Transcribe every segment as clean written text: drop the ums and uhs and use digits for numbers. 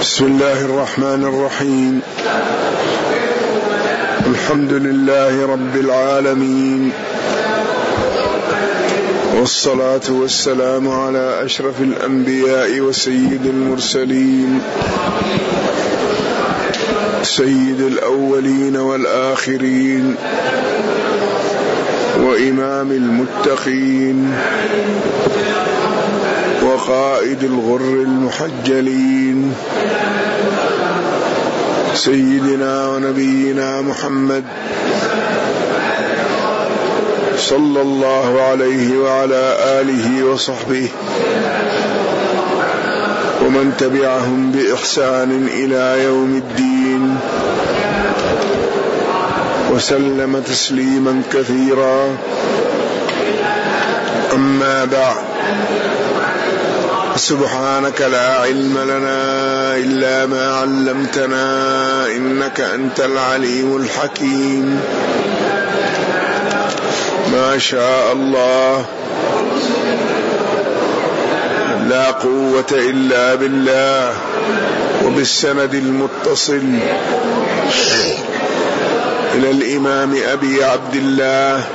بسم الله الرحمن الرحيم. الحمد لله رب العالمين، والصلاة والسلام على أشرف الأنبياء وسيد المرسلين، سيد الأولين والآخرين، وإمام المتقين، وقائد الغر المحجلين، سيدنا ونبينا محمد صلى الله عليه وعلى آله وصحبه ومن تبعهم بإحسان إلى يوم الدين، وسلم تسليما كثيرا. أما بعد، سبحانك لا علم لنا إلا ما علمتنا إنك أنت العليم الحكيم. ما شاء الله، لا قوة إلا بالله. وبالسند المتصل إلى الإمام أبي عبد الله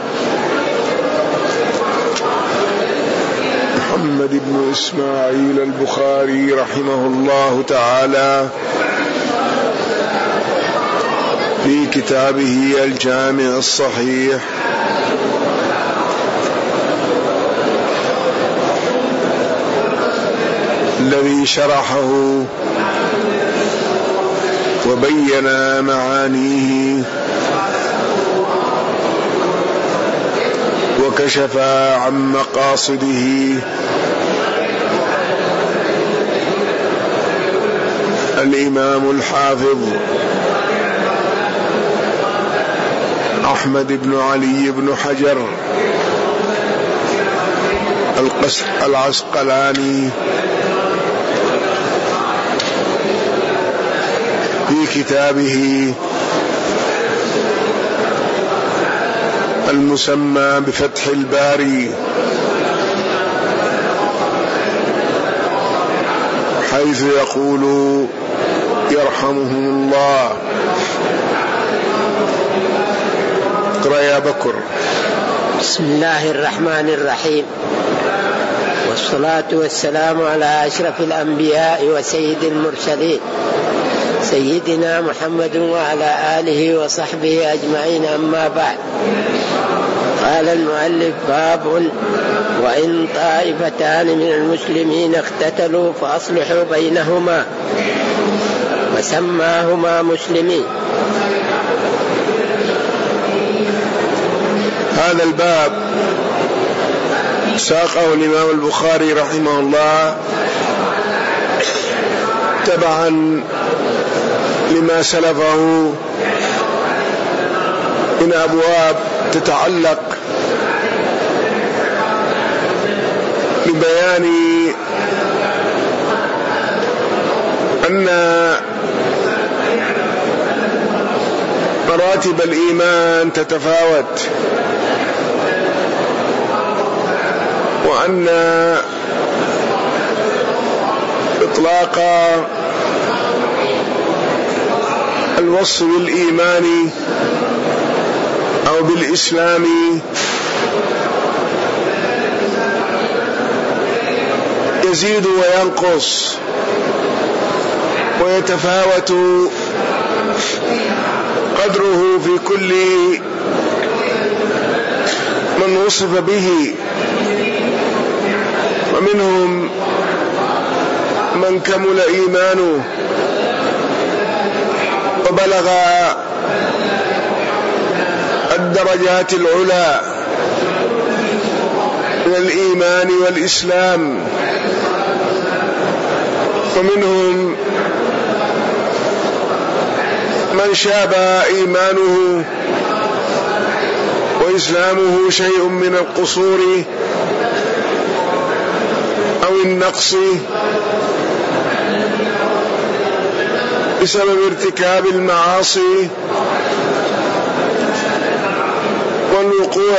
محمد بن إسماعيل البخاري رحمه الله تعالى في كتابه الجامع الصحيح الذي شرحه وبين معانيه وكشف عن مقاصده الإمام الحافظ أحمد بن علي بن حجر العسقلاني في كتابه المسمى بفتح الباري، حيث يقول يرحمهم الله. اقرأ يا بكر. بسم الله الرحمن الرحيم، والصلاة والسلام على أشرف الأنبياء وسيد المرسلين، سيدنا محمد وعلى آله وصحبه أجمعين. أما بعد، قال المؤلف: باب: وإن طائفتان من المسلمين اقتتلوا فأصلحوا بينهما، وسماهما مسلمين. هذا الباب ساقه الإمام البخاري رحمه الله تبعا لما سلفه من أبواب تتعلق ببيان أن مراتب الإيمان تتفاوت، وأن إطلاق الوصف بالإيمان أو بالإسلام يزيد وينقص ويتفاوت قدره في كل من وصف به، ومنهم من كمل إيمانه وبلغ الدرجات العلى من الإيمان والإسلام، ومنهم من شاب إيمانه وإسلامه شيء من القصور أو النقص بسبب ارتكاب المعاصي والوقوع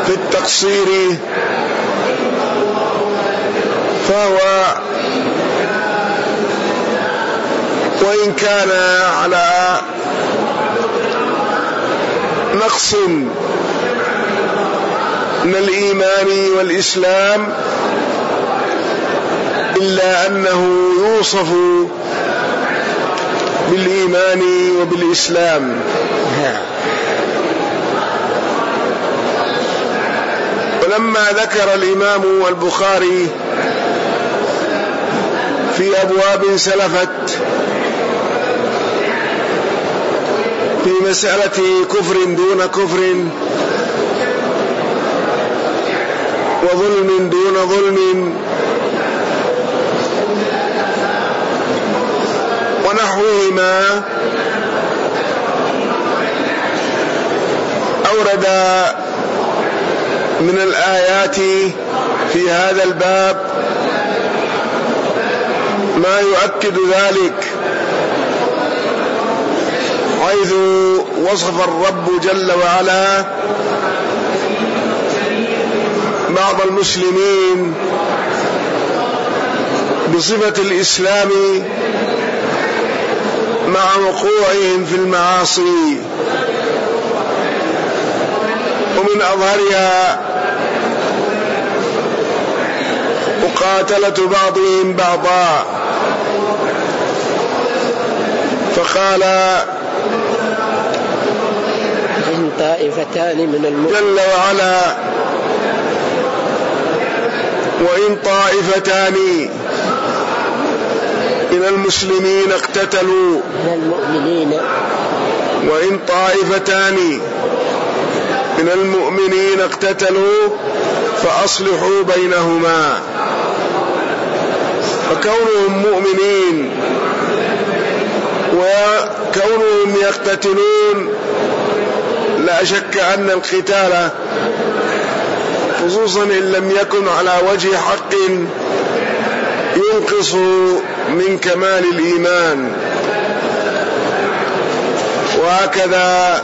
في التقصير فهو وإن كان على نقص من الإيمان والإسلام إلا أنه يوصف بالإيمان وبالإسلام. ولما ذكر الإمام البخاري في أبواب سلفت في مسألة كفر دون كفر وظلم دون ظلم ونحوهما، أورد من الآيات في هذا الباب ما يؤكد ذلك، حيث وصف الرب جل وعلا بعض المسلمين بصفة الإسلام مع وقوعهم في المعاصي، ومن أظهرها مقاتلة بعضهم بعضا، فقال إن طائفتان من المؤمنين جل وعلا وإن طائفتان من المسلمين اقتتلوا وإن طائفتان من المؤمنين اقتتلوا فأصلحوا بينهما. فكونهم مؤمنين وكونهم يقتتلون لا شك أن القتال خصوصا إن لم يكن على وجه حق ينقص من كمال الإيمان. وهكذا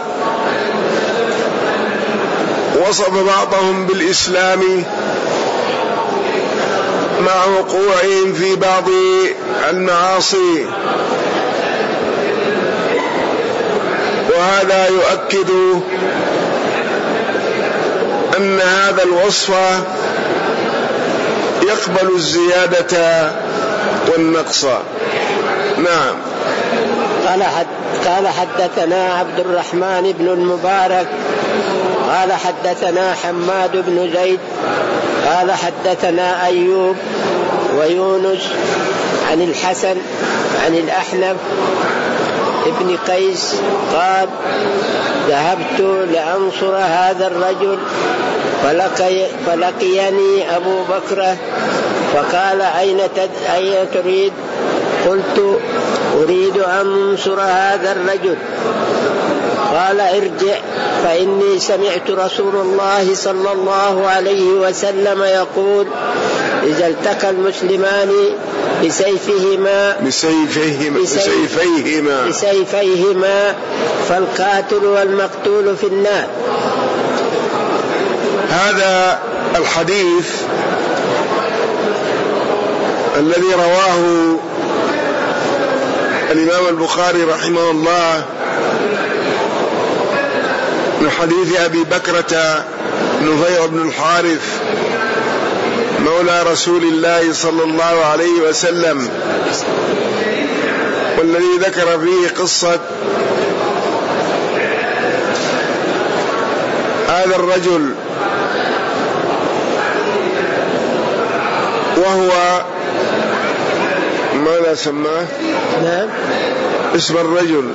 وصف بعضهم بالإسلام مع وقوعهم في بعض المعاصي، وهذا يؤكد أن هذا الوصف يقبل الزيادة والنقص. نعم. قال حدثنا عبد الرحمن بن المبارك قال حدثنا حماد بن زيد قال حدثنا أيوب ويونس عن الحسن عن الأحنف ابن قيس قال ذهبت لأنصر هذا الرجل فلقيني أبو بكر فقال أين تريد؟ قلت أريد أن أنصر هذا الرجل. قال ارجع فإني سمعت رسول الله صلى الله عليه وسلم يقول إذا التقى المسلمان بسيفيهما فالقاتل والمقتول في النار. هذا الحديث الذي رواه الإمام البخاري رحمه الله من حديث أبي بكرة نفيع بن الحارث مولى رسول الله صلى الله عليه وسلم، والذي ذكر فيه قصة هذا الرجل، وهو ماذا سماه؟ نعم. اسم الرجل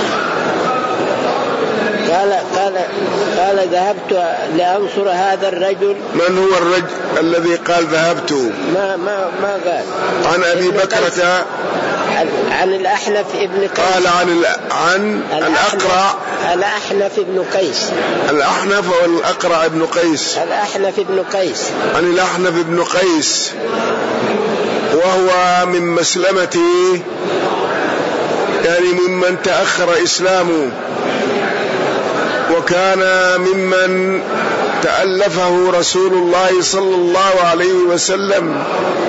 قال ذهبت لأنصر هذا الرجل. من هو الرجل الذي قال ذهبت؟ ما قال. عن أبي بكرة عن الأحنف ابن قيس. قال عن الأقرع. الأحنف ابن قيس. الأحنف والأقرع ابن قيس. الأحنف ابن قيس. عن الأحنف ابن قيس وهو من مسلمته، يعني ممن تأخر إسلامه وكان ممن تألفه رسول الله صلى الله عليه وسلم.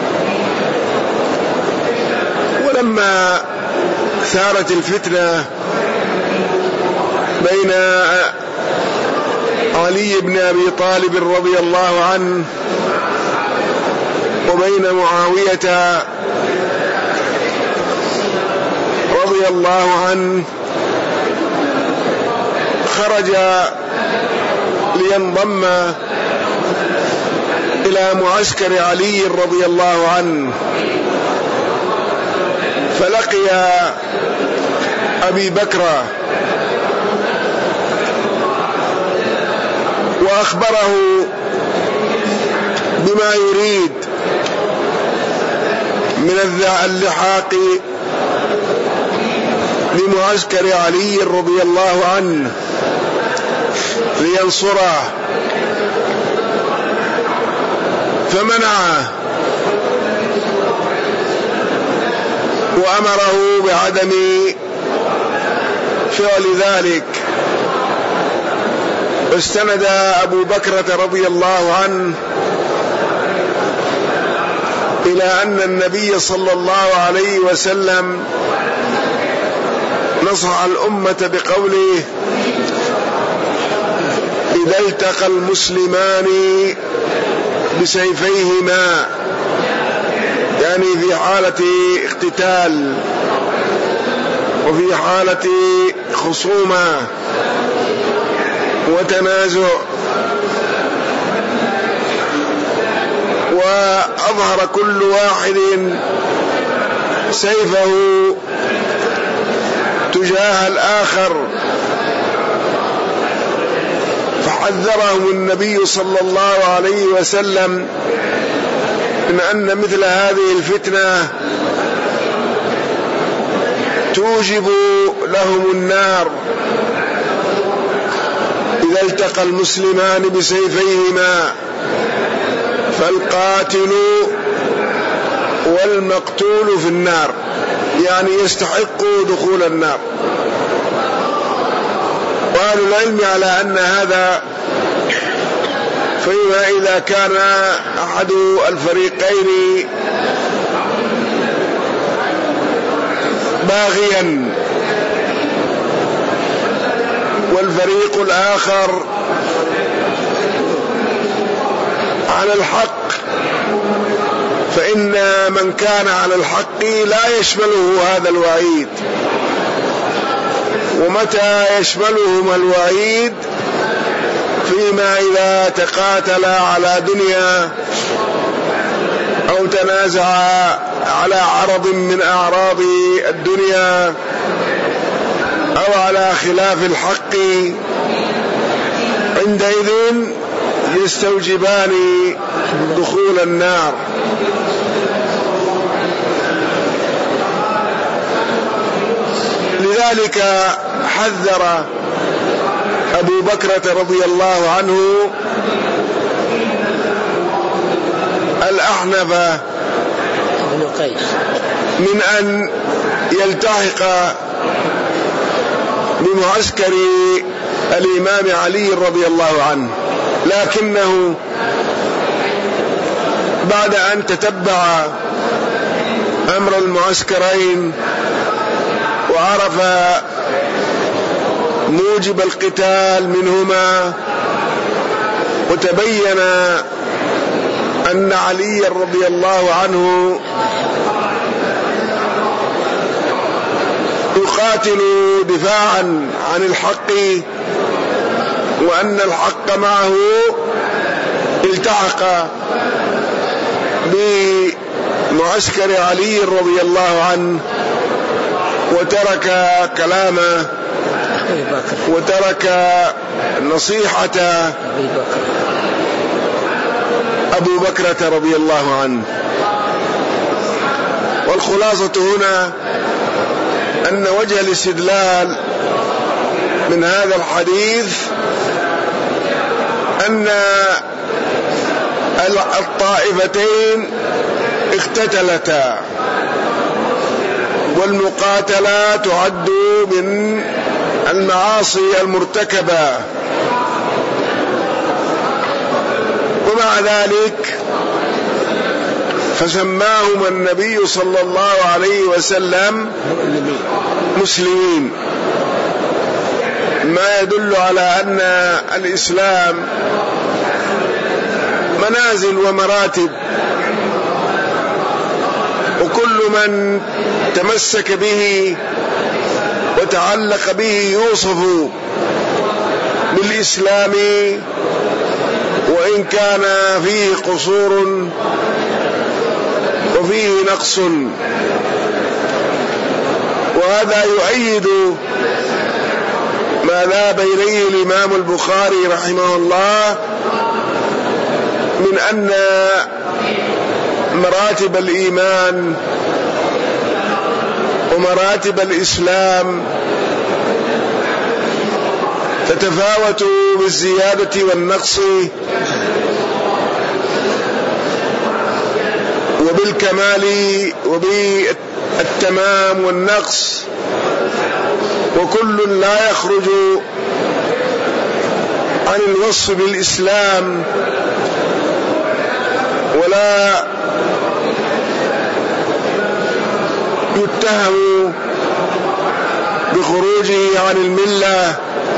ولما ثارت الفتنة بين علي بن أبي طالب رضي الله عنه وبين معاوية رضي الله عنه، خرج لينضم إلى معسكر علي رضي الله عنه، فلقي أبي بكر وأخبره بما يريد من اللحاق بمعسكر علي رضي الله عنه لينصره، فمنعه وأمره بعدم فعل ذلك. واستند أبو بكر رضي الله عنه إلى أن النبي صلى الله عليه وسلم نصح الأمة بقوله: إذا التقى المسلمان بسيفيهما، يعني في حالة اقتتال وفي حالة خصومة وتنازع، وأظهر كل واحد سيفه تجاه الآخر، فحذرهم النبي صلى الله عليه وسلم من أن مثل هذه الفتنة توجب لهم النار. إذا التقى المسلمان بسيفيهما فالقاتل والمقتول في النار، يعني يستحق دخول النار. وأهل العلم على أن هذا فيما إذا كان أحد الفريقين باغيا والفريق الآخر على الحق، فإن من كان على الحق لا يشمله هذا الوعيد. ومتى يشملهم الوعيد؟ فيما إذا تقاتل على دنيا أو تنازع على عرض من أعراض الدنيا أو على خلاف الحق، عندئذ يستوجبان دخول النار. لذلك حذر أبو بكر رضي الله عنه الأحنف من أن يلتحق بمعسكر الإمام علي رضي الله عنه، لكنه بعد أن تتبع أمر المعسكرين وعرف موجب القتال منهما، وتبين أن علي رضي الله عنه يقاتل دفاعا عن الحق وأن الحق معه، التحق بمعسكر علي رضي الله عنه وترك كلامه وترك نصيحة أبو بكر رضي الله عنه. والخلاصة هنا أن وجه الاستدلال من هذا الحديث أن الطائفتين اقتتلتا، والمقاتلة تعد من المعاصي المرتكبة، ومع ذلك فسماهم النبي صلى الله عليه وسلم مسلمين، ما يدل على أن الإسلام منازل ومراتب، وكل من تمسك به وتعلق به يوصف بالإسلام وإن كان فيه قصور وفيه نقص. وهذا يؤيد ما ذهب إليه الإمام البخاري رحمه الله من أن مراتب الإيمان ومراتب الإسلام تتفاوت بالزيادة والنقص وبالكمال وبالتمام والنقص، وكل لا يخرج عن الوصف بالإسلام ولا يتهم بخروجه عن الملة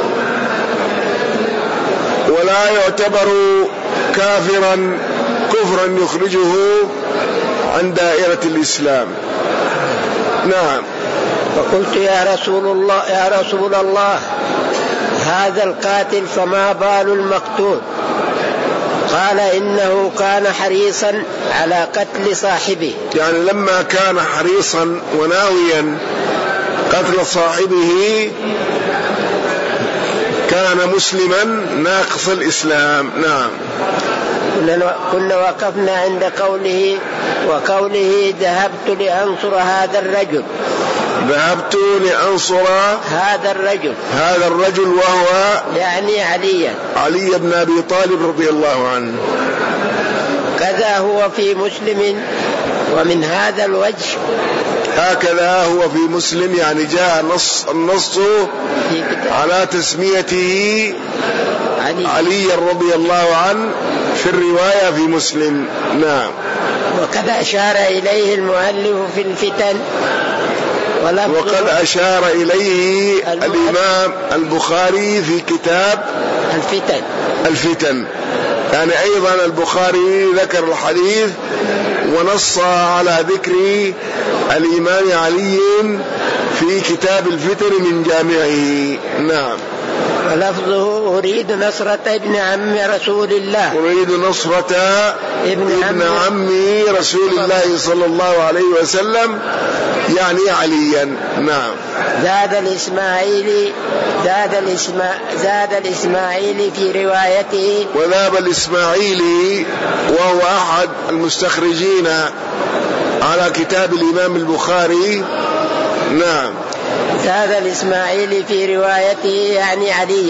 ولا يعتبر كافرا كفرا يخرجه عن دائرة الإسلام. نعم. فقلت يا رسول الله هذا القاتل فما بال المقتول؟ قال إنه كان حريصا على قتل صاحبه، يعني لما كان حريصا وناويا قتل صاحبه كان مسلما ناقص الإسلام. نعم. كنا وقفنا عند وقوله ذهبت لأنصر هذا الرجل. ذهبت لأنصر هذا الرجل وهو يعني علي بن أبي طالب رضي الله عنه. كذا هو في مسلم ومن هذا الوجه. هكذا هو في مسلم، يعني جاء النص على تسميته علي رضي الله عنه في الرواية في مسلم. نعم. وقد أشار إليه المؤلف في الفتن، وقد أشار إليه الإمام البخاري في كتاب الفتن. يعني أيضا البخاري ذكر الحديث ونص على ذكر الإمام علي في كتاب الفتن من جامعه. نعم. ولفظه أريد نصرة ابن عم رسول الله. أريد نصرة ابن عم رسول الله صلى الله عليه وسلم، يعني عليا. نعم. زاد الإسماعيلي في روايته. وذهب الإسماعيلي وهو أحد المستخرجين على كتاب الإمام البخاري. نعم. زاد الإسماعيلي في روايته يعني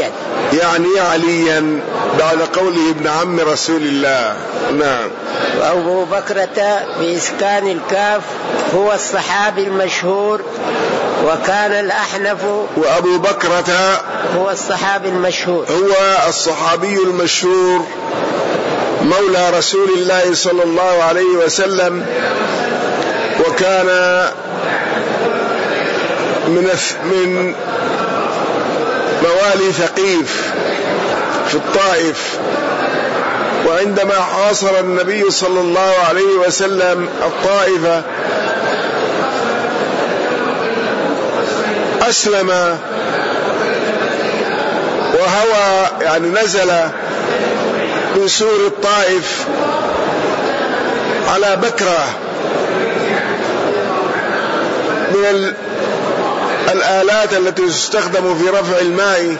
عليا بعد قوله ابن عم رسول الله. نعم. وأبو بكرة بإسكان الكاف هو الصحابي المشهور، وكان الأحنف. وأبو بكرة هو الصحابي المشهور، هو الصحابي المشهور مولى رسول الله صلى الله عليه وسلم، وكان من موالي ثقيف في الطائف. وعندما حاصر النبي صلى الله عليه وسلم الطائفة أسلم وهوى، يعني نزل من سور الطائف على بكرة من الآلات التي تستخدم في رفع الماء،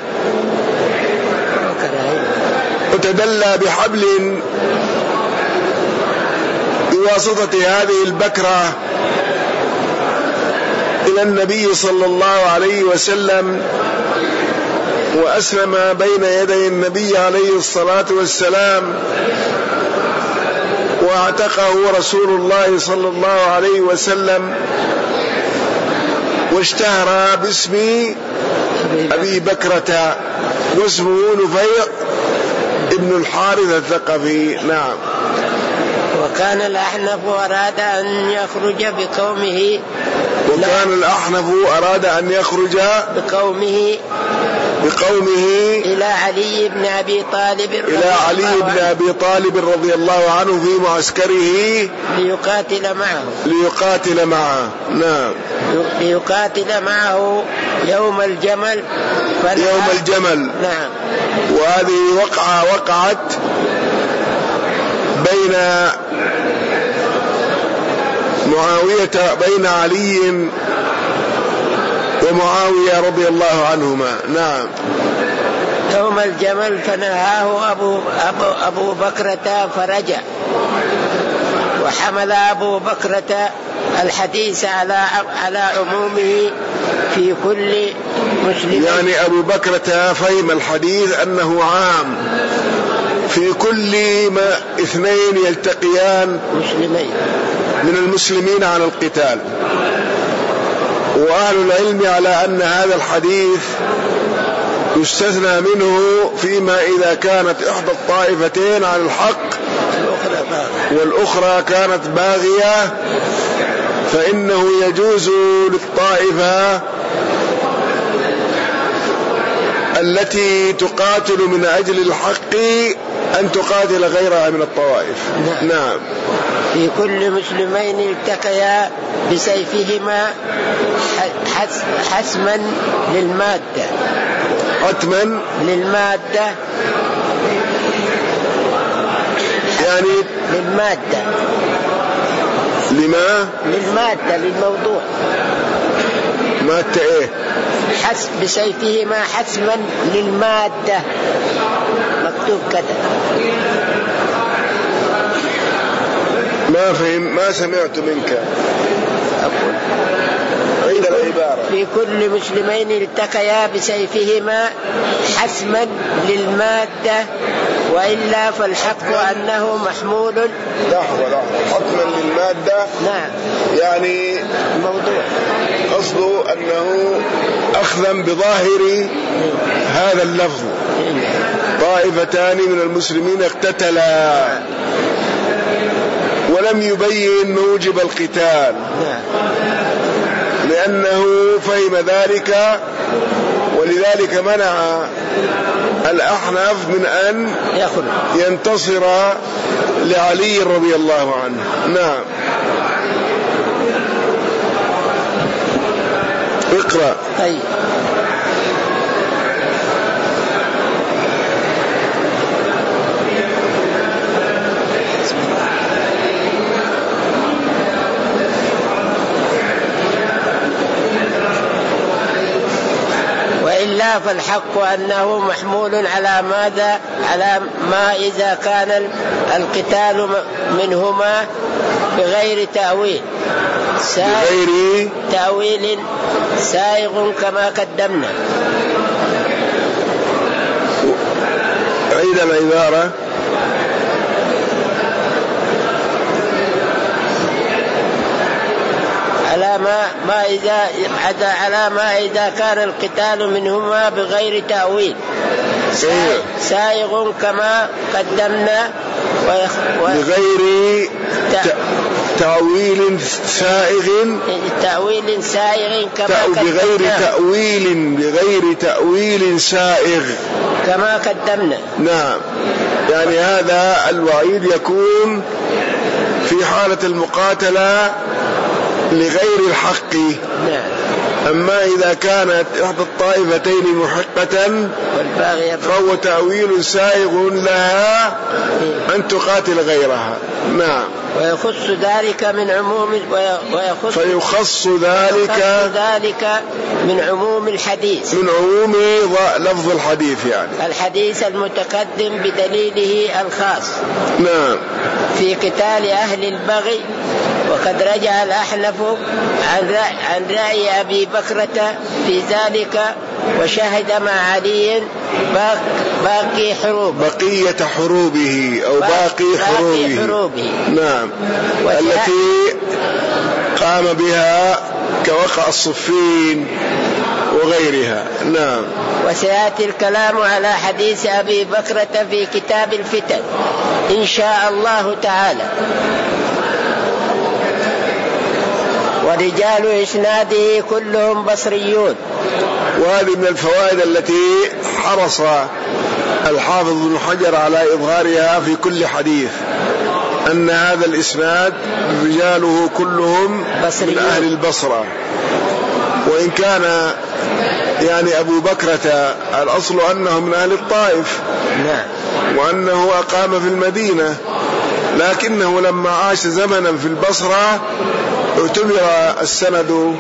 وتدلى بحبل بواسطة هذه البكرة إلى النبي صلى الله عليه وسلم، وأسلم بين يدي النبي عليه الصلاة والسلام، واعتقه رسول الله صلى الله عليه وسلم، واشتهر باسم أبي بكرة، واسمه نفيع ابن الحارث الثقفي. نعم. وكان الأحنف أراد أن يخرج بقومه إلى علي بن أبي طالب رضي الله عنه في معسكره ليقاتل معه. نعم. ليقاتل معه يوم الجمل. نعم. وهذه وقعت بين علي ومعاوية رضي الله عنهما. نعم. يوم الجمل فنهاه أبو بكرة فرجع، وحمل أبو بكرة الحديث على عمومه في كل مسلم. يعني أبو بكرة فهم الحديث أنه عام في كل ما اثنين يلتقيان مسلمين من المسلمين على القتال. وأهل العلم على أن هذا الحديث يستثنى منه فيما إذا كانت إحدى الطائفتين على الحق والأخرى كانت باغية، فإنه يجوز للطائفة التي تقاتل من أجل الحق أن تقاتل غيرها من الطوائف. نعم. في كل مسلمين التقيا بسيفهما حسما للمادة. يعني للمادة. للموضوع. مادة ايه؟ بسيفهما حسما للمادة، مكتوب كذا. ما سمعت منك. أقول عيد العبارة. في كل مسلمين التقيا بسيفهما حسما للمادة، وإلا فالحق أنه محمول. لحظة. حكما للمادة. نعم. يعني الموضوع قصده أنه أخذا بظاهر هذا اللفظ طائفتان من المسلمين اقتتلا ولم يبين موجب القتال، لأنه فهم ذلك، ولذلك منع الأحنف من أن ينتصر لعلي رضي الله عنه. نعم. اقرأ. طيب. وإلا فالحق أنه محمول على ماذا؟ على ما إذا كان القتال منهما بغير تأويل سائغ كما قدمنا. عيد العبارة. على ما إذا كان القتال منهما بغير تأويل سائغ كما قدمنا، بغير تأويل سائغ كما بغير تأويل سائغ كما قدمنا. نعم. يعني هذا الوعيد يكون في حالة المقاتلة لغير الحق. أما إذا كانت إحدى الطائفتين محقة فهو تأويل سائغ لها أن تقاتل غيرها. نعم. ويخص ذلك من عموم الحديث، من عموم لفظ الحديث، يعني الحديث المتقدم بدليله الخاص. نعم. في قتال أهل البغي. وقد رجع الأحنف عن رأي أبي بكرة في ذلك، وشهد مع علي بقية حروبه أو باقي حروبه. نعم. التي قام بها كوقع الصفين وغيرها. نعم. وسيأتي الكلام على حديث أبي بكرة في كتاب الفتن إن شاء الله تعالى. ورجال إسناده كلهم بصريون. وهذه من الفوائد التي حرص الحافظ ابن حجر على إظهارها في كل حديث، أن هذا الإسناد رجاله كلهم من أهل البصرة، وإن كان يعني أبو بكرة الأصل أنه من أهل الطائف وأنه أقام في المدينة، لكنه لما عاش زمنا في البصرة اعتبر السند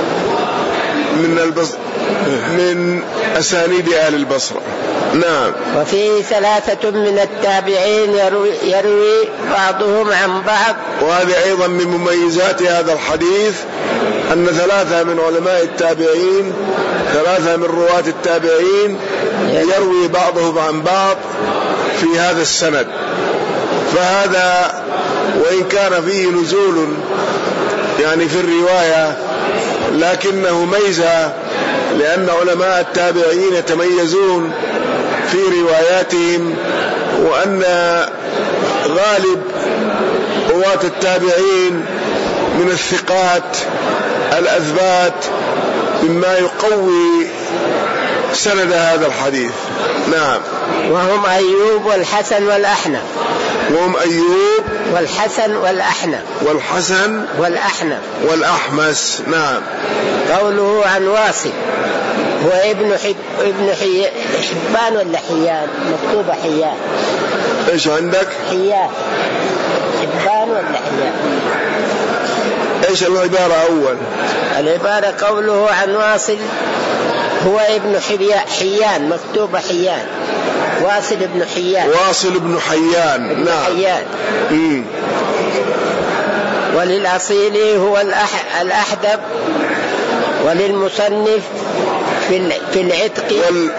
من أسانيد أهل البصرة. نعم. وفيه 3 من التابعين يروي بعضهم عن بعض. وهذه أيضا من مميزات هذا الحديث، أن 3 من علماء التابعين، 3 من رواة التابعين يروي بعضهم عن بعض في هذا السند. فهذا وإن كان فيه نزول يعني في الرواية، لكنه ميزة، لأن علماء التابعين يتميزون في رواياتهم، وأن غالب رواة التابعين من الثقات الأثبات مما يقوي سند هذا الحديث. نعم. وهم أيوب والحسن والأحنف. وهم أيوب والحسن والأحنف. والحسن والأحنف والأحمس. نعم. قوله عن واصل هو ابن حبان ولا حيان؟ مكتوبة حيان. ايش عندك؟ حيان. حبان ولا حيان؟ ايش العبارة أول؟ العبارة قوله عن واصل هو ابن حيان، مكتوبة حيان. واصل ابن حيان. واصل ابن حيان. نعم. حيان. وللأصيل هو الأحدب. وللمصنف في العتق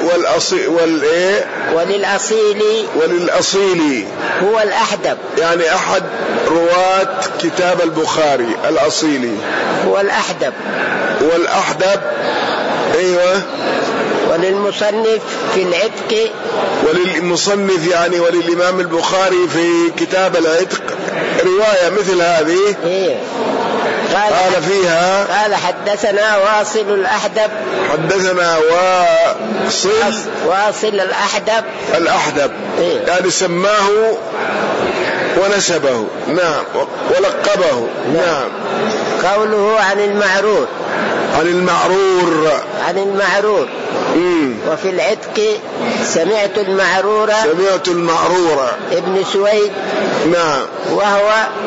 وللأصيل هو الأحدب، يعني أحد رواة كتاب البخاري. الأصيلي هو الأحدب. والأحدب أيوة. وللمصنف في العتق. وللمصنف يعني وللإمام البخاري في كتاب العتق رواية مثل هذه. قال فيها قال حدثنا واصل الأحدب. حدثنا واصل الأحدب. يعني سماه ونسبه. نعم. ولقبه. نعم. قوله عن المعرور. عن المعرور. وفي العتق سمعت المعرور ابن سويد. نعم. وهو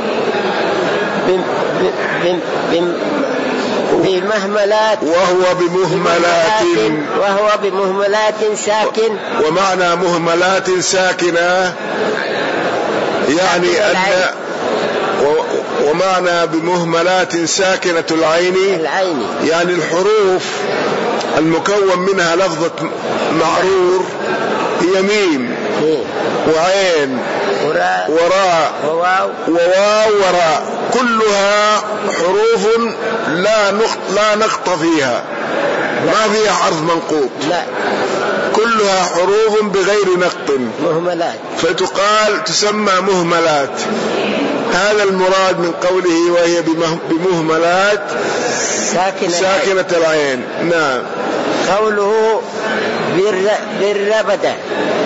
بمهملات ساكن. ومعنى مهملات ساكنة يعني أن ومعنى بمهملات ساكنة العين يعني الحروف المكون منها لفظة معرور هي ميم وعين وراء وواو وراء، كلها حروف لا نقط فيها، ما فيها حرف منقوط، لا كلها حروف بغير نقط، مهملات، فتقال تسمى مهملات. هذا المراد من قوله وهي بمهملات ساكنة العين. نعم. قوله بالربدة.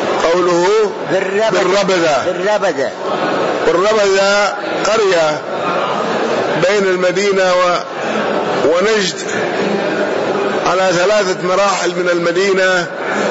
بالربدة قرية بين المدينة ونجد على 3 مراحل من المدينة،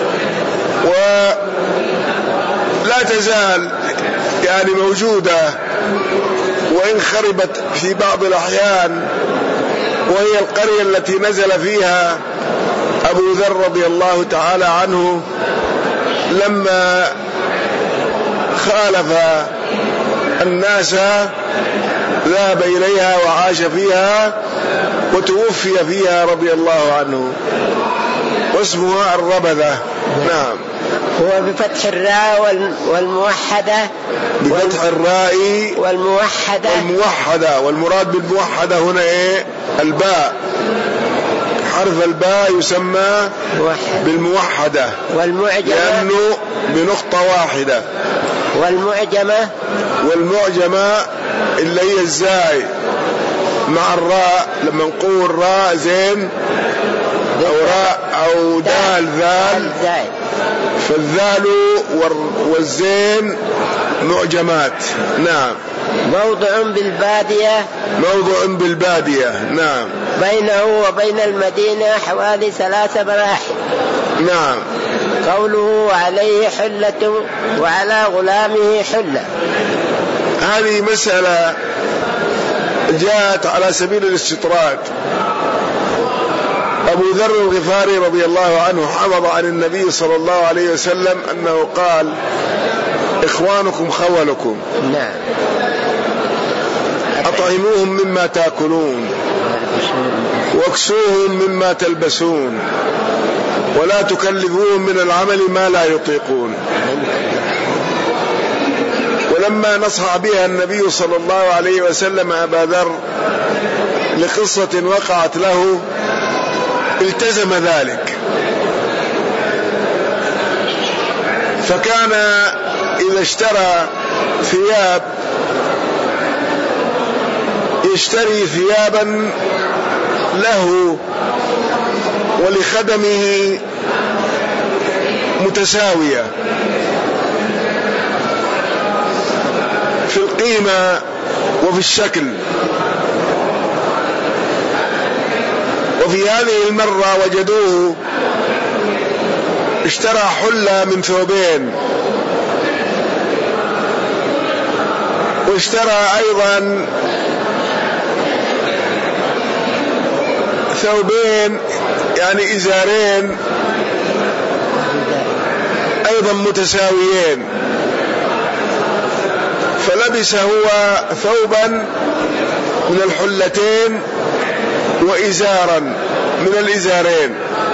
ولا تزال يعني موجودة وإن خربت في بعض الأحيان، وهي القرية التي نزل فيها أبو ذر رضي الله تعالى عنه لما خالف الناس ذهب إليها وعاش فيها وتوفي فيها رضي الله عنه، واسمها الربذة. نعم. هو بفتح الراء والموحدة، بفتح الراء والموحدة، والمراد بالموحدة هنا إيه؟ الباء، حرف الباء يسمى بالموحدة لأنه بنقطة واحدة. والمعجمة اللي هي الزاي مع الراء، لما نقول راء زين أو راء أو دال ذال، فالذال والزين معجمات. نعم. موضع بالبادية. نعم. بينه وبين المدينة حوالي 3 مراحل. نعم. قوله عليه حلة وعلى غلامه حلة، هذه مسألة جاءت على سبيل الاستطراد. أبو ذر الغفاري رضي الله عنه حفظ عن النبي صلى الله عليه وسلم أنه قال: إخوانكم خولكم، نعم، أطعموهم مما تأكلون واكسوهم مما تلبسون ولا تكلفوهم من العمل ما لا يطيقون. ولما نصح بها النبي صلى الله عليه وسلم أبا ذر لقصة وقعت له التزم ذلك، فكان إذا اشترى ثياب يشتري ثيابا له ولخدمه متساوية في القيمة وفي الشكل. وفي هذه المرة وجدوه اشترى حلة من ثوبين، واشترى أيضا ثوبين يعني إزارين أيضا متساويين، فلبس هو ثوبا من الحلتين وإزارا من الإزارين،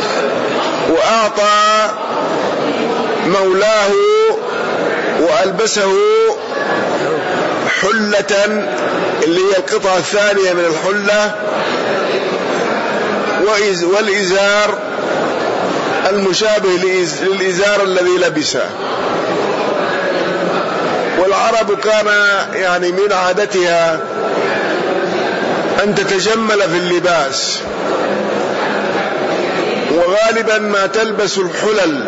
وأعطى مولاه وألبسه حلة اللي هي القطعة الثانية من الحلة والإزار المشابه للإزار الذي لبسه. والعرب كان يعني من عادتها أن تتجمل في اللباس، وغالبا ما تلبس الحلل،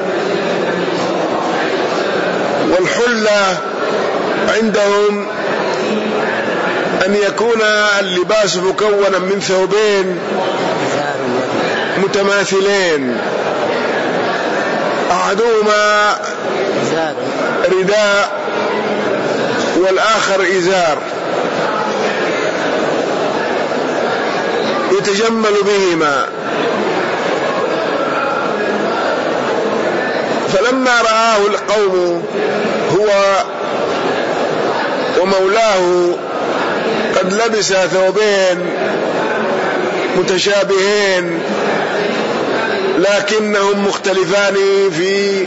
والحلة عندهم أن يكون اللباس مكونا من ثوبين متماثلين، أحدهما رداء والآخر إزار يتجمل بهما. فلما رآه القوم هو ومولاه قد لبس ثوبين متشابهين لكنهم مختلفان في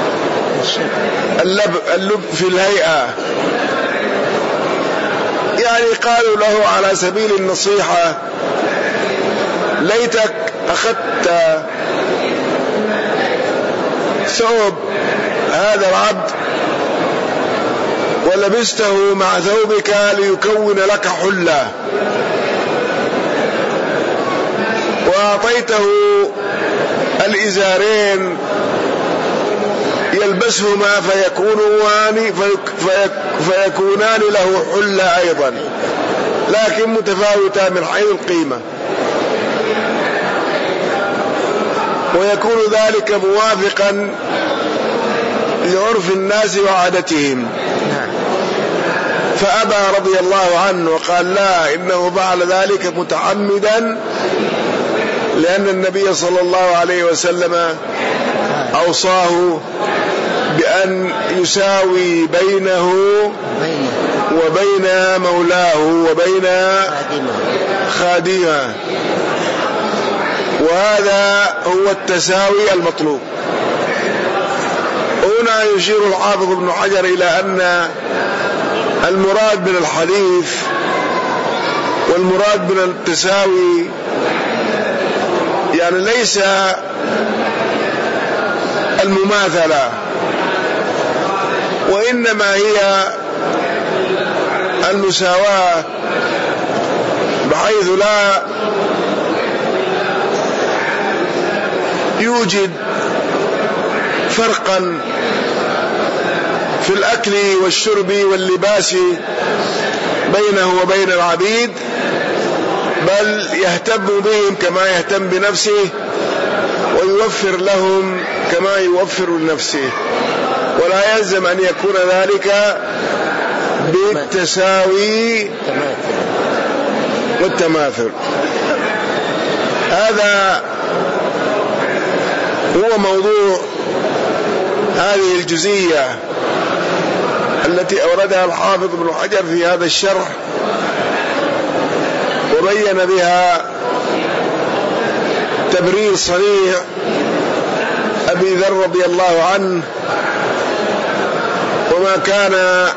اللب في الهيئة، يعني قالوا له على سبيل النصيحة: ليتك أخذت ثوب هذا العبد ولبسته مع ثوبك ليكون لك حلة، وأعطيته الإزارين يلبسهما فيكونان له حلة أيضا، لكن متفاوتة من حيث القيمة، ويكون ذلك موافقا لعرف الناس وعادتهم. فأبى رضي الله عنه وقال: لا، إنه فعل ذلك متعمدا، لأن النبي صلى الله عليه وسلم أوصاه بأن يساوي بينه وبين مولاه وبين خادمه، وهذا هو التساوي المطلوب. هنا هنا يشير الحافظ ابن حجر إلى أن المراد من الحديث والمراد من التساوي يعني ليس المماثلة، وإنما هي المساواة، بحيث لا يوجد فرقا في الأكل والشرب واللباس بينه وبين العبيد، بل يهتم بهم كما يهتم بنفسه، ويوفر لهم كما يوفر لنفسه، ولا يلزم أن يكون ذلك بالتساوي والتماثل. هذا هو موضوع هذه الجزئية التي أوردها الحافظ ابن حجر في هذا الشرح، وبين بها تبرير صريح أبي ذر رضي الله عنه، وما كان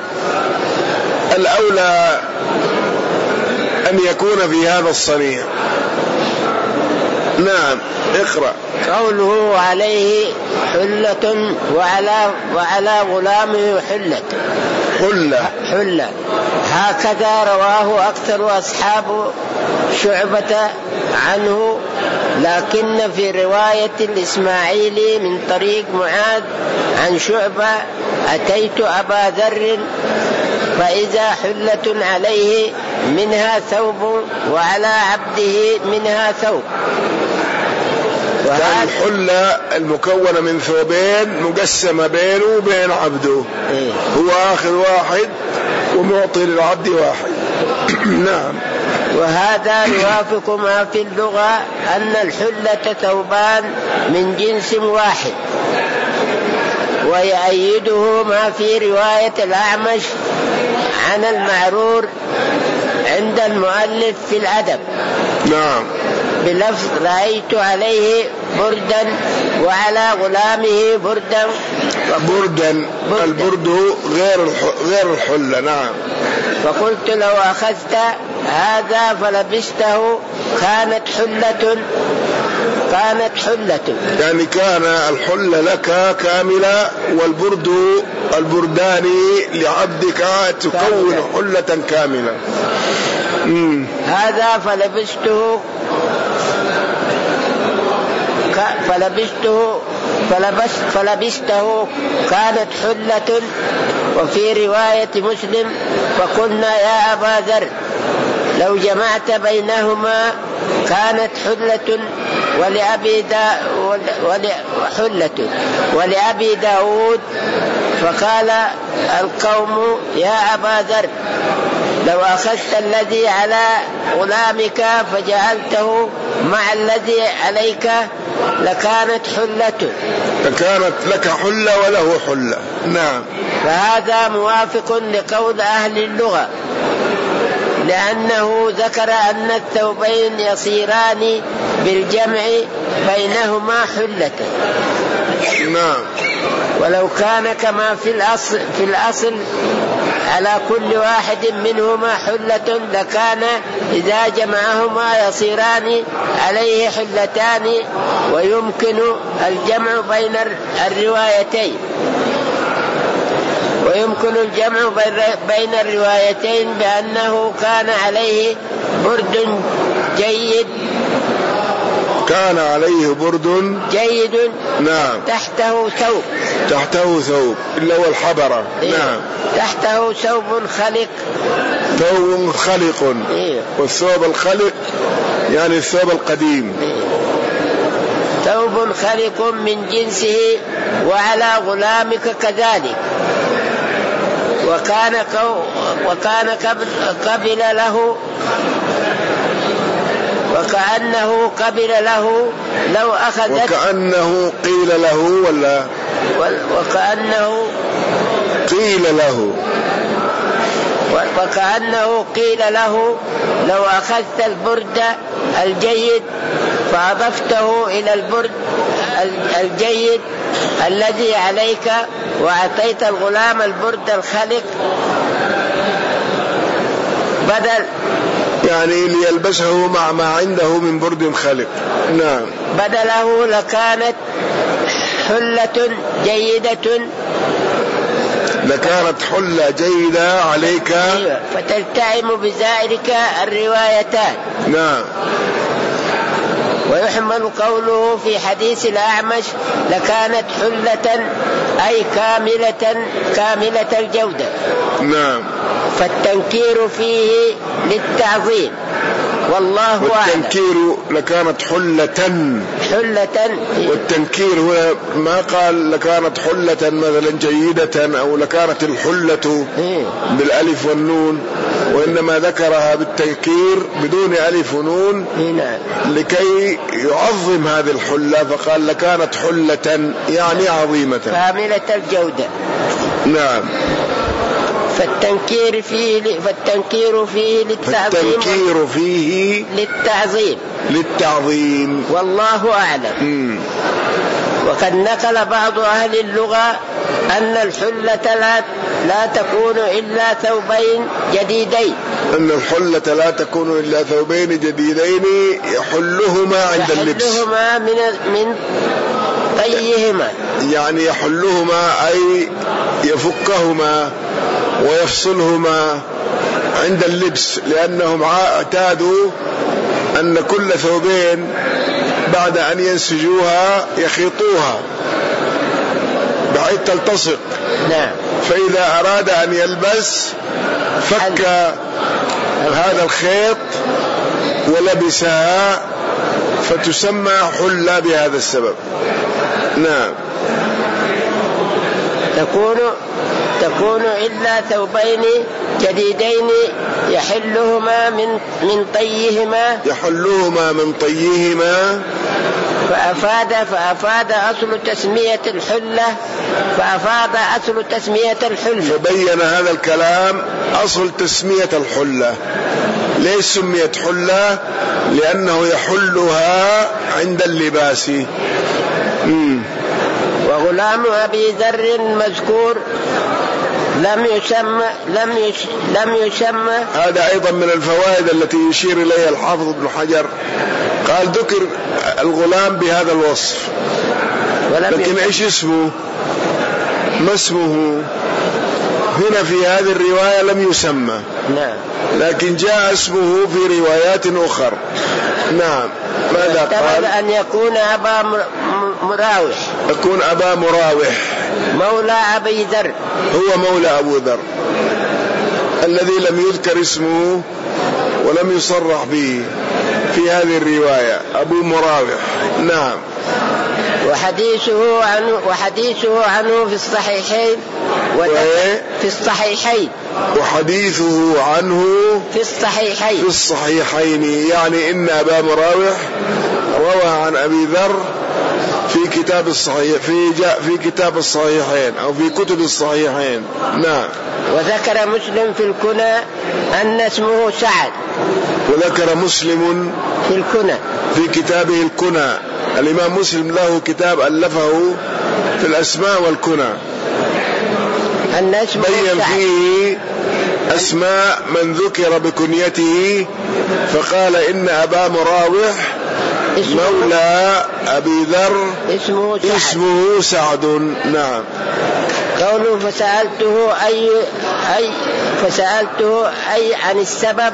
الأولى أن يكون في هذا الصنيع. نعم، اقرأ. قوله عليه حلة وعلى غلامه حلة هكذا رواه أكثر أصحاب شعبة عنه، لكن في رواية الإسماعيلي من طريق معاذ عن شعبة أتيت أبا ذر فإذا حلة عليه منها ثوب وعلى عبده منها ثوب. كان الحلة المكونة من ثوبين مقسمة بينه وبين عبده، هو آخذ واحد ومعطي للعبد واحد. نعم. وهذا يوافق ما في اللغة أن الحلة ثوبان من جنس واحد، ويؤيده ما في رواية الأعمش عن المعرور عند المؤلف في الأدب. نعم. بلفظ رأيت عليه بردا وعلى غلامه بردا. البرد غير الحلة. نعم. فقلت لو أخذت هذا فلبسته كانت حلة يعني كان الحلة لك كاملة، البردان لعبدك تكون حلة كاملة. هذا فلبسته كانت حلة. وفي رواية مسلم فقلنا يا أبا ذر لو جمعت بينهما كانت حلة. ولأبي داود فقال القوم يا أبا ذر لو أخذت الذي على غلامك فجعلته مع الذي عليك لكانت حلة. فكانت لك حلة وله حلة. نعم. فهذا موافق لقول أهل اللغة، لأنه ذكر أن الثوبين يصيران بالجمع بينهما حلة. نعم. ولو كان كما في الأصل على كل واحد منهما حلة لكان إذا جمعهما يصيران عليه حلتان، ويمكن الجمع بين الروايتين بأنه كان عليه برد جيد. كان عليه برد جيد. نعم. تحته ثوب إلا هو الحبرة. نعم. تحته ثوب خلق. والثوب الخلق يعني الثوب القديم. ثوب خلق من جنسه وعلى غلامك كذلك. وكان قبل له وكأنه قبل له لو أخذت. وكأنه قيل له ولا وكأنه قيل له لو أخذت البرد الجيد فأضفته إلى البرد الجيد الذي عليك وأعطيت الغلام البرد الخلق بدل يعني ليلبسه مع ما عنده من برد خلق. نعم. بدله لكانت حلة جيدة، لكانت حلة جيدة عليك. أيوة. فتلتئم بزائرك الروايتان. نعم. ويحمل قوله في حديث الأعمش لكانت حلة أي كاملة الجودة. نعم. فالتنكير فيه للتعظيم والله أعلم. والتنكير لكانت حلة. والتنكير هو ما قال لكانت حلة مثلا جيدة أو لكانت الحلة بالألف والنون، وإنما ذكرها بالتنكير بدون ألف ونون لكي يعظم هذه الحلة، فقال لكانت حلة يعني عظيمة كاملة الجودة. نعم. فالتنكير فيه للتعظيم والله أعلم. وقد نقل بعض أهل اللغة أن الحلة لا تكون إلا ثوبين جديدين. أن الحلة لا تكون إلا ثوبين جديدين يحلهما عند اللبس. يحلهما من طيهما، يعني يحلهما أي يفكهما ويفصلهما عند اللبس، لأنهم اعتادوا أن كل ثوبين بعد أن ينسجوها يخيطوها بحيث تلتصق. نعم. فإذا أراد أن يلبس فك هذا الخيط ولبسها فتسمى حلة بهذا السبب. نعم. تكون إلا ثوبين جديدين يحلهما من طيهما فأفاد أصل تسمية الحلة. فبين هذا الكلام أصل تسمية الحلة. ليش سميت حلة؟ لأنه يحلها عند اللباس. وغلام أبي ذر مذكور لم يسمى. هذا أيضا من الفوائد التي يشير إليها الحافظ ابن حجر. قال ذكر الغلام بهذا الوصف، لكن إيش اسمه؟ ما اسمه؟ هنا في هذه الرواية لم يسمى. نعم. لكن جاء اسمه في روايات أخر. نعم. ماذا قال؟ أن يكون أبا مراوح. يكون أبا مراوح مولى أبي ذر. هو مولى أبو ذر الذي لم يذكر اسمه ولم يصرح به في هذه الرواية، أبو مراوح. نعم. وحديثه عنه في الصحيحين. وحديثه عنه في الصحيحين يعني إن أبا مراوح روى عن أبي ذر في كتاب الصحيح في كتاب الصحيحين أو في كتب الصحيحين. نعم. وذكر مسلم في الكنى أن اسمه سعد. وذكر مسلم في الكنى في كتابه الكنى. الإمام مسلم له كتاب ألفه في الأسماء والكنى، بين فيه أسماء من ذكر بكنيته، فقال إن أبا مراوح مولى أبي ذر اسمه سعد. نعم. قوله فسألته أي عن السبب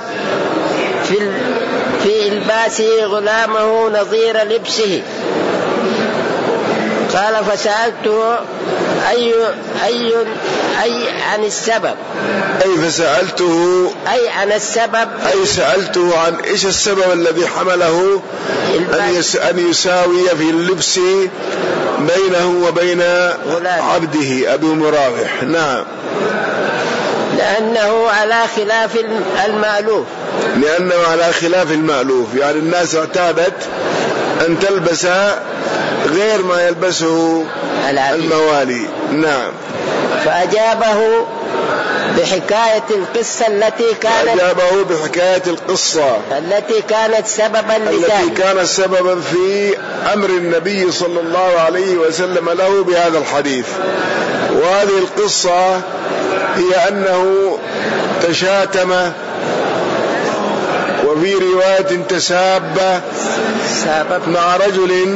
في إلباسه غلامه نظير لبسه. قال فسألته أي عن السبب. فسألته عن السبب. سألته عن إيش السبب الذي حمله أن يساوي في اللبس بينه وبين عبده أبي مراوح. نعم. لأنه على خلاف المألوف. يعني الناس اعتادت أن تلبس غير ما يلبسه الموالي. نعم. فأجابه بحكاية القصة التي كانت سببا في أمر النبي صلى الله عليه وسلم له بهذا الحديث. وهذه القصة هي أنه تشاتم، وفي رواية تساب مع رجل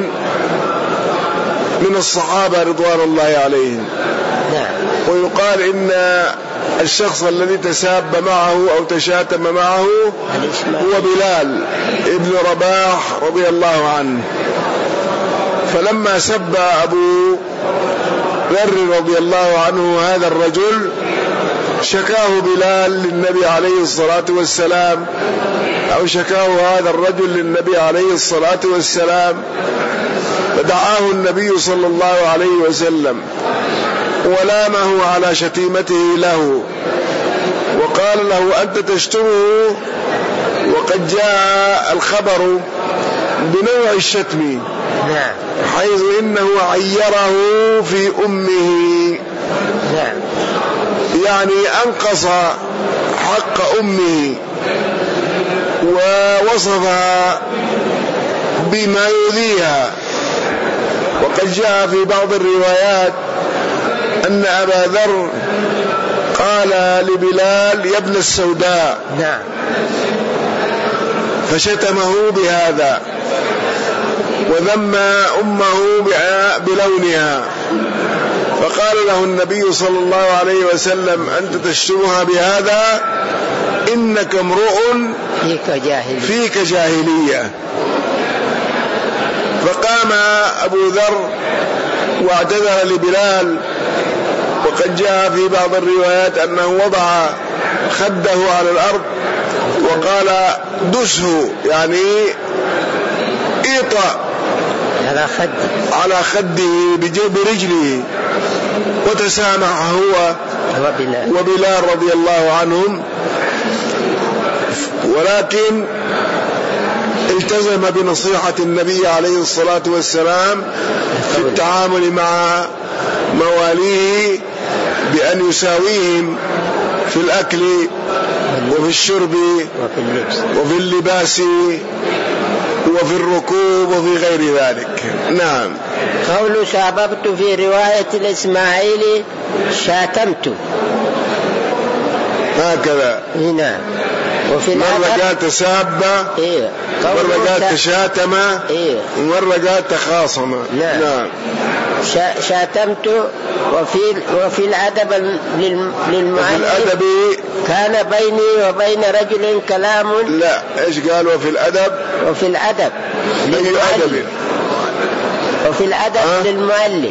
من الصحابة رضوان الله عليهم. ويقال إن الشخص الذي تساب معه أو تشاتم معه هو بلال ابن رباح رضي الله عنه. فلما سب أبو ذر رضي الله عنه هذا الرجل شكاه بلال للنبي عليه الصلاة والسلام، أو شكاه هذا الرجل للنبي عليه الصلاة والسلام، فدعاه النبي صلى الله عليه وسلم ولامه على شتيمته له، وقال له: أنت تشتمه وقد جاء الخبر بنوع الشتم، حيث إنه عيره في أمه، يعني أنقص حق أمه ووصفها بما يؤذيها. وقد جاء في بعض الروايات أن أبا ذر قال لبلال: يا ابن السوداء، فشتمه بهذا وذم أمه بلونها. فقال له النبي صلى الله عليه وسلم: أنت تشتمها بهذا، إنك امرؤ فيك جاهلية. فقام أبو ذر واعتذر لبلال. وقد جاء في بعض الروايات أنه وضع خده على الأرض وقال: دسه، يعني إيطأ على خده برجله. وتسامح هو وبلال رضي الله عنهم، ولكن التزم بنصيحة النبي عليه الصلاة والسلام في التعامل مع مواليه بأن يساويهم في الأكل وفي الشرب وفي اللباس وفي الركوب وفي غير ذلك. نعم. قول ساببت في رواية الإسماعيلي شاتمت، هكذا. نعم. وفي مرة قال تساب، مرة قال تشاتم، ومرة قال تخاصم. نعم. شاتمت. وفي الأدب للمؤلف كان بيني وبين رجل كلام. لا، ايش قال؟ وفي الأدب للمؤلف. وفي الأدب للمؤلف.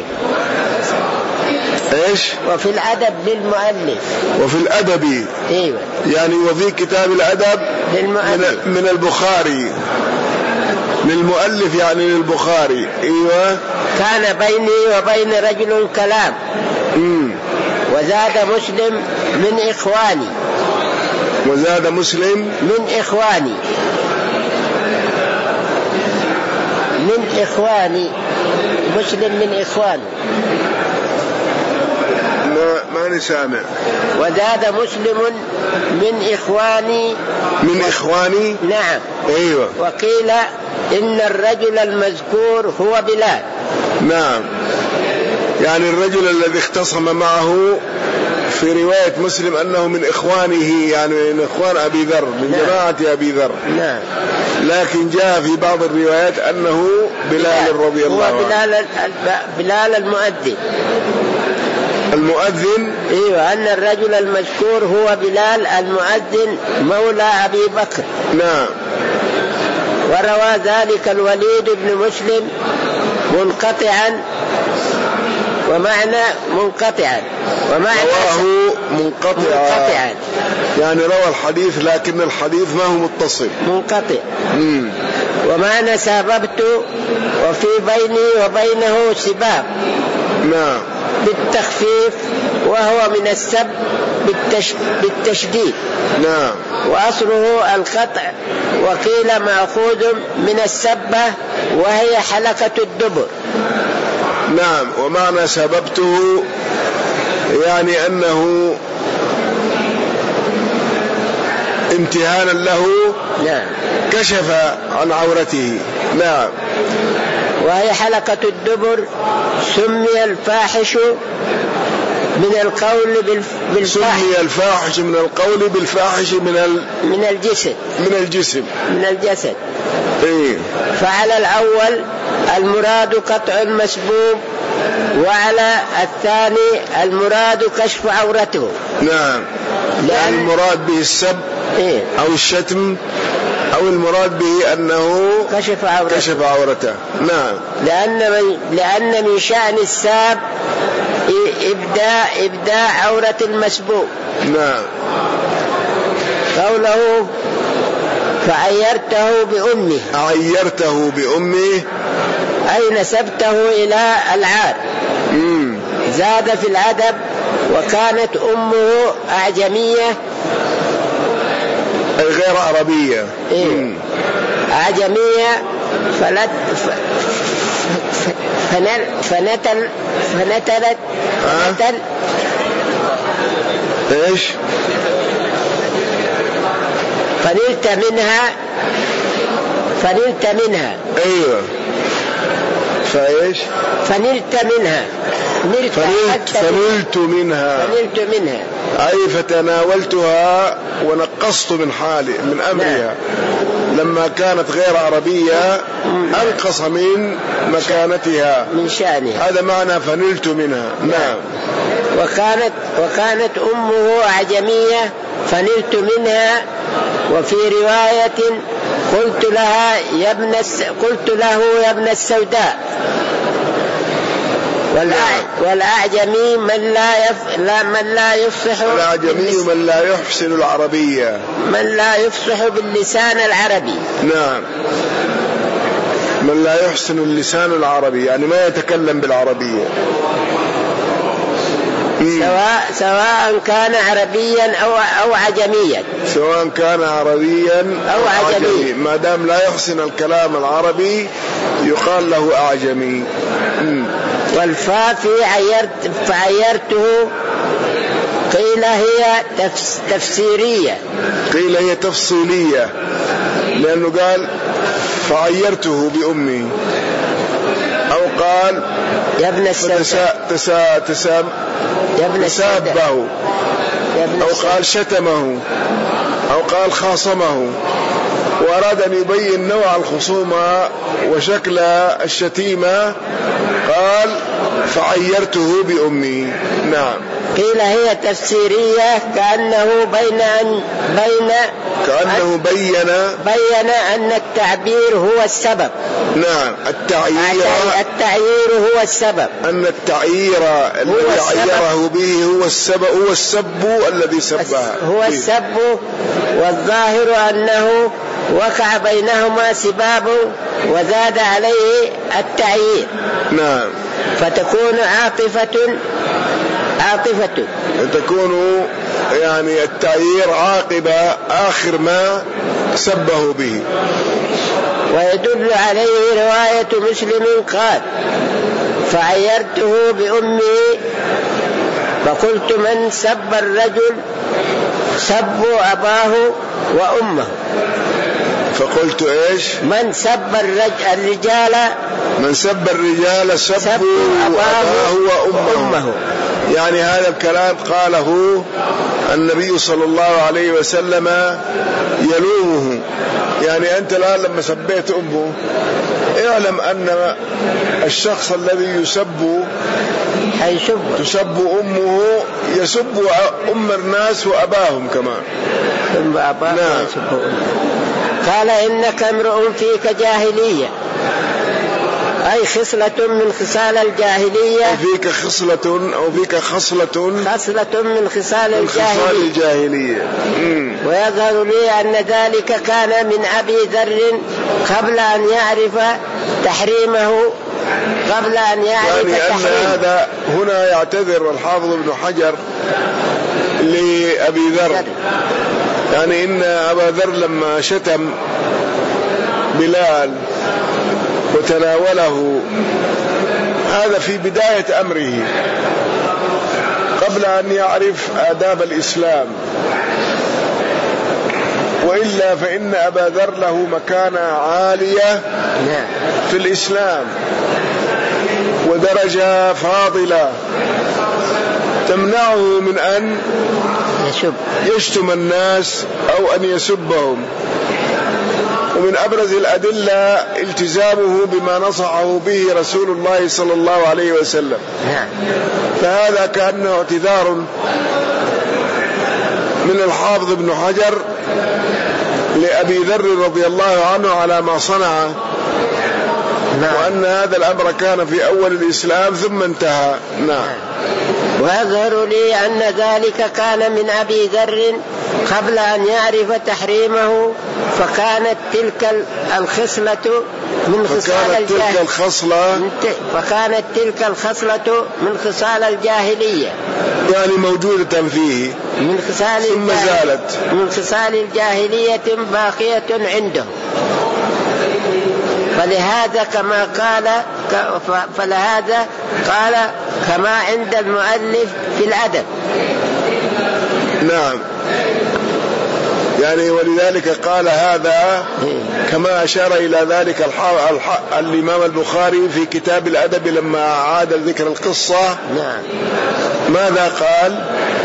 ايش؟ وفي الأدب للمؤلف. وفي الأدب، ايوه، يعني وفي كتاب الأدب من البخاري، للمؤلف يعني للبخاري. ايوه. كان بيني وبين رجل كلام. وزاد مسلم من إخواني. وزاد مسلم من إخواني. مسلم من إخواني. ما نسامع. وزاد مسلم من إخواني. من إخواني؟ نعم. أيوة. وقيل إن الرجل المذكور هو بلال. نعم، يعني الرجل الذي اختصم معه في رواية مسلم أنه من إخوانه، يعني من إخوان أبي ذر، من جماعة أبي ذر. نعم. لكن جاء في بعض الروايات أنه بلال رضي الله عنه. هو بلال المؤذن. أيوة، أن الرجل المذكور هو بلال المؤذن مولى أبي بكر. نعم. وروى ذلك الوليد بن مسلم منقطعا، ومعنى منقطعا رواه منقطعا، يعني روى الحديث لكن الحديث ما هو متصل، منقطع. ومعنى سببت وفي بيني وبينه سباب. نعم. بالتخفيف، وهو من السب بالتشديد. نعم. وأصله القطع، وقيل مأخوذ من السبة وهي حلقة الدبر. نعم. ومعنى سببته يعني أنه امتهانا له كشف عن عورته. نعم. وهي حلقة الدبر سمي الفاحش من القول بالفاحش. سمي الفاحش من القول بالفاحش من الجسد. إيه؟ فعلى الأول المراد قطع المسبوب، وعلى الثاني المراد كشف عورته. نعم. لأن المراد به السب أو الشتم، أو المراد به أنه كشف عورته. نعم. لأن من شأن الساب إبداء عورة المسبوب. نعم. قوله فعيرته بأمه. عيرته بأمه أي نسبته إلى العار. زاد في الأدب وكانت أمه أعجمية أي غير عربية. أعجمية فنتلت إيش؟ فنلت منها. أيوة. فإيش؟ فنلت منها أي فتناولتها ونقصت من أمرها. لما كانت غير عربية أنقص من مكانتها، من شأنها. هذا معنى فنلت منها. نعم. وكانت أمه أعجمية فنلت منها. وفي رواية قلت له يا ابن السوداء. والأعجمي من لا يفصح. الأعجمي من لا يحسن العربية، من لا يفصح باللسان العربي. نعم. من لا يحسن اللسان العربي يعني ما يتكلم بالعربية، سواء كان عربيا أو عجميا. سواء كان عربيا أو عجمي، ما دام لا يحسن الكلام العربي يقال له أعجمي. والفاء في فعيرته قيل هي تفسيرية، قيل هي تفصيلية، لأنه قال فعيرته بأمي، أو قال يا ابن السوداء تسابه، أو قال شتمه، أو قال خاصمه، وأراد أن يبين نوع الخصومة وشكل الشتيمة قال فعيرته بأمي. نعم. قيل هي تفسيرية كأنه بين أن التعبير هو السبب. نعم. التعيير هو السبب، أن التعيير الذي عيره به هو السب الذي سبها، هو السب. والظاهر أنه وقع بينهما سباب وزاد عليه التعيير. نعم. فتكون عاطفة تكون يعني التعيير عاقبة آخر ما سبه به. ويدل عليه رواية مسلم قال فعيرته بأمه فقلت من سب الرجل سبوا أباه وأمه. فقلت إيش؟ من سب الرجال سبوا أباه وأمه. يعني هذا الكلام قاله النبي صلى الله عليه وسلم يلومه، يعني أنت الآن لما سبيت أمه اعلم أن الشخص الذي تسب أمه يسب أم الناس وأباهم كمان. نعم. قال إنك امرؤ فيك جاهلية، أي خصلة من خصال الجاهلية. فيك خصلة أو فيك خصلة من خصال الجاهلية. ويظهر لي أن ذلك كان من أبي ذر قبل أن يعرف تحريمه. يعني أن هذا هنا يعتذر الحافظ ابن حجر لأبي ذر، يعني إن أبا ذر لما شتم بلال وتناوله هذا في بداية أمره قبل أن يعرف آداب الإسلام، وإلا فإن أبا ذر له مكانة عالية في الإسلام ودرجة فاضلة تمنعه من أن يشتم الناس أو أن يسبهم. ومن أبرز الأدلة التزامه بما نصحه به رسول الله صلى الله عليه وسلم، فهذا كأنه اعتذار من الحافظ ابن حجر لأبي ذر رضي الله عنه على ما صنع، وأن هذا الأمر كان في أول الإسلام ثم انتهى. نعم. ويظهر لي أن ذلك كان من أبي ذر قبل أن يعرف تحريمه، فكانت تلك الخصلة من خصال الجاهلية، فكانت تلك الخصلة من خصال الجاهلية، يعني موجودة فيه من خصال ثم زالت من خصال الجاهلية باقية عنده. فلهذا قال كما عند المؤلف في الأدب. نعم، يعني ولذلك قال هذا كما أشار إلى ذلك الإمام البخاري في كتاب الأدب لما عاد ذكر القصة. نعم. ماذا قال؟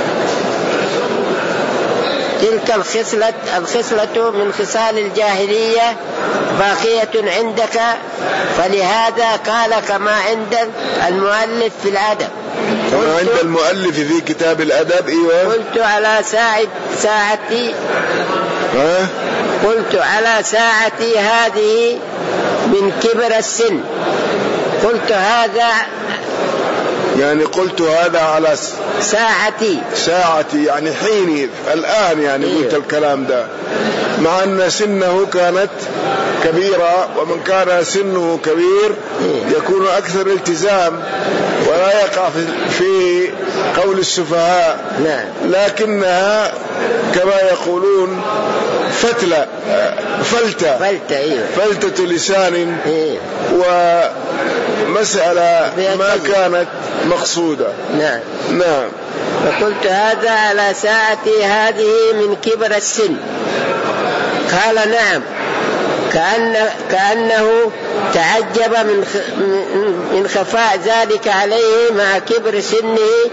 تلك الخصلة من خصال الجاهلية باقية عندك، فلهذا قال كما عند المؤلف في الأدب. كما عند المؤلف في كتاب الأدب. إيوه. قلت على ساعتي هذه من كبر السن. قلت هذا على ساعتي يعني حيني الآن، يعني قلت الكلام ده مع أن سنه كانت كبيرة، ومن كان سنه كبير يكون أكثر التزام ولا يقع في قول السفهاء، لكنها كما يقولون فلتة لسان، ومسألة ما كانت مقصودة. نعم. فقلت هذا على ساعتي هذه من كبر السن. قال نعم، كأنه تعجب من خفاء ذلك عليه مع كبر سنه،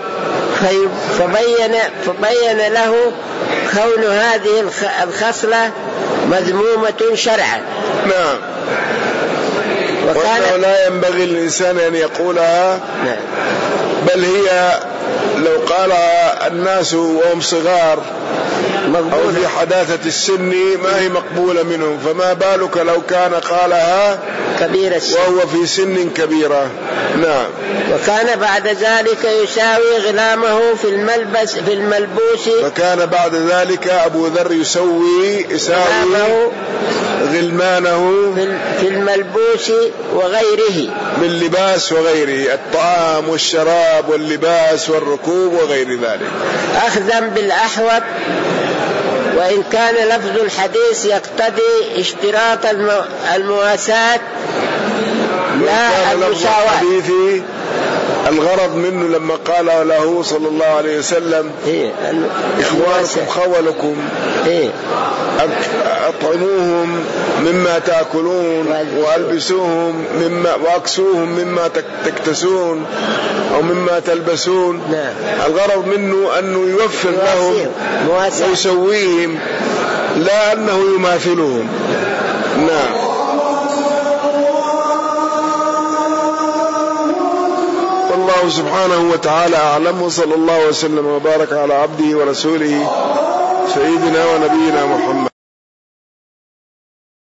فبين له كون هذه الخصلة مذمومة شرعا. نعم. وأنه لا ينبغي للإنسان أن يقولها، بل هي لو قالها الناس وهم صغار أو في حداثة السن ما هي مقبولة منهم، فما بالك لو كان قالها كبير السن وهو في سن كبيرة. نعم. وكان بعد ذلك يساوي غلامه في الملبوس. وكان بعد ذلك أبو ذر يساوي غلمانه في الملبوس وغيره، باللباس وغيره، الطعام والشراب واللباس والركوب وغير ذلك، أخذا بالأحوط. وإن كان لفظ الحديث يقتضي اشتراط المواساة لا المساواة. الغرض منه لما قال له صلى الله عليه وسلم إخوانكم خولكم، أطعموهم مما تأكلون وألبسوهم وأكسوهم مما تكتسون أو مما تلبسون. الغرض منه أنه يوفر لهم ويسويهم، لا أنه يماثلهم. نعم. والله سبحانه وتعالى أعلم، وصلى الله وسلم وبارك على عبده ورسوله سيدنا ونبينا محمد.